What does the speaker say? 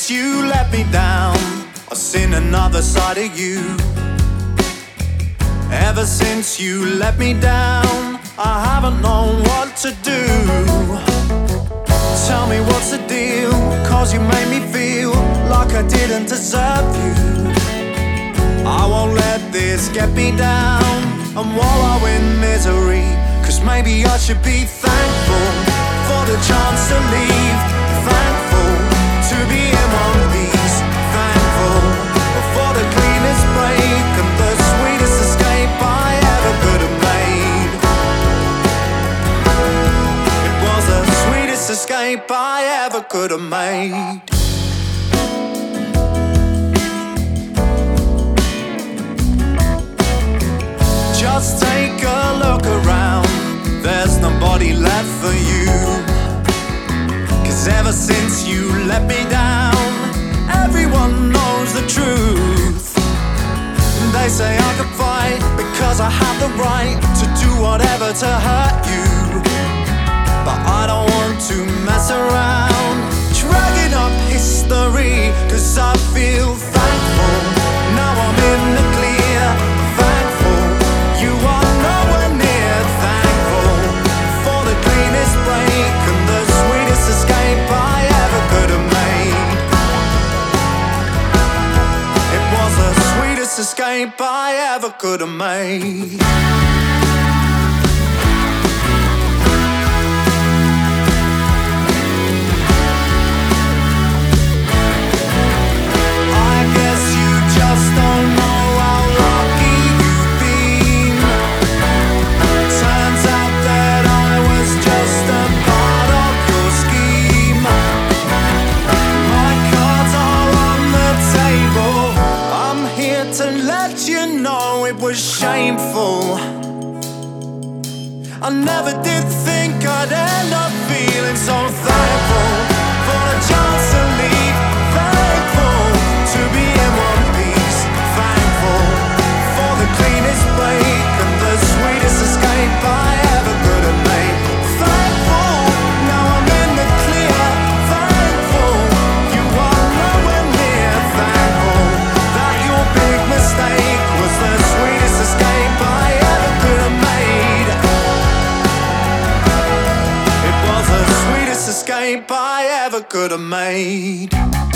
since you let me down, I've seen another side of you. Ever since you let me down, I haven't known what to do. Tell me what's the deal, 'cause you made me feel like I didn't deserve you. I won't let this get me down and wallow in misery, 'cause maybe I should be thankful for the chance to leave, thankful to be in one piece, thankful for the cleanest break and the sweetest escape I ever could have made. It was the sweetest escape I ever could have made. Just take a look around, there's nobody left for you. 'Cause ever since you let me down, everyone knows the truth. They say I can fight because I have the right to do whatever to hurt you. But I don't want to mess around dragging up history, 'cause I feel thankful, now I'm in the clear. Thankful, you are nowhere near. Thankful for the cleanest break and the sweetest escape I ever could have made. It was the sweetest escape I ever could have made. It was shameful. I never did think I'd end up feeling so thankful for a chance to leave, thankful to be in one piece, thankful for the cleanest break and the sweetest escape I ever could have made. Thankful, now I'm in the clear. Thankful, you are nowhere near. Thankful that your big mistake was the sweetest escape I ever could have made. It was the sweetest escape I ever could have made.